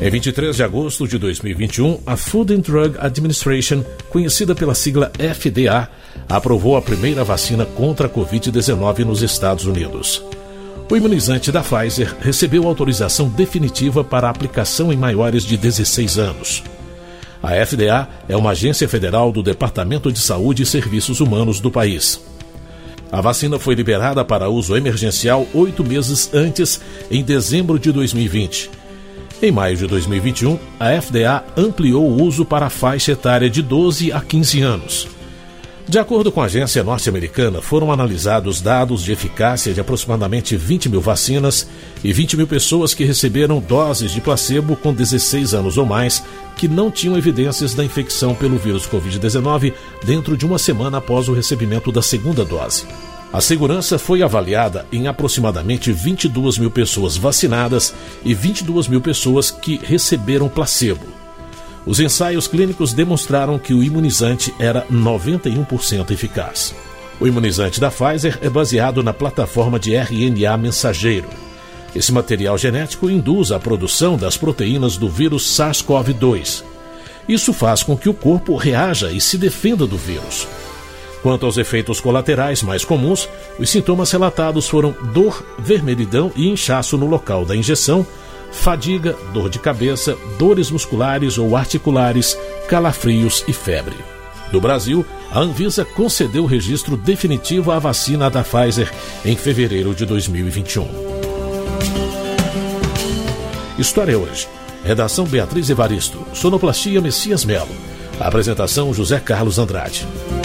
Em 23 de agosto de 2021, a Food and Drug Administration, conhecida pela sigla FDA, aprovou a primeira vacina contra a Covid-19 nos Estados Unidos. O imunizante da Pfizer recebeu autorização definitiva para aplicação em maiores de 16 anos. A FDA é uma agência federal do Departamento de Saúde e Serviços Humanos do país. A vacina foi liberada para uso emergencial 8 meses antes, em dezembro de 2020. Em maio de 2021, a FDA ampliou o uso para a faixa etária de 12 a 15 anos. De acordo com a agência norte-americana, foram analisados dados de eficácia de aproximadamente 20 mil vacinas e 20 mil pessoas que receberam doses de placebo com 16 anos ou mais que não tinham evidências da infecção pelo vírus Covid-19 dentro de uma semana após o recebimento da segunda dose. A segurança foi avaliada em aproximadamente 22 mil pessoas vacinadas e 22 mil pessoas que receberam placebo. Os ensaios clínicos demonstraram que o imunizante era 91% eficaz. O imunizante da Pfizer é baseado na plataforma de RNA mensageiro. Esse material genético induz a produção das proteínas do vírus SARS-CoV-2. Isso faz com que o corpo reaja e se defenda do vírus. Quanto aos efeitos colaterais mais comuns, os sintomas relatados foram dor, vermelhidão e inchaço no local da injeção, fadiga, dor de cabeça, dores musculares ou articulares, calafrios e febre. No Brasil, a Anvisa concedeu o registro definitivo à vacina da Pfizer em fevereiro de 2021. História hoje. Redação Beatriz Evaristo. Sonoplastia Messias Melo. Apresentação José Carlos Andrade.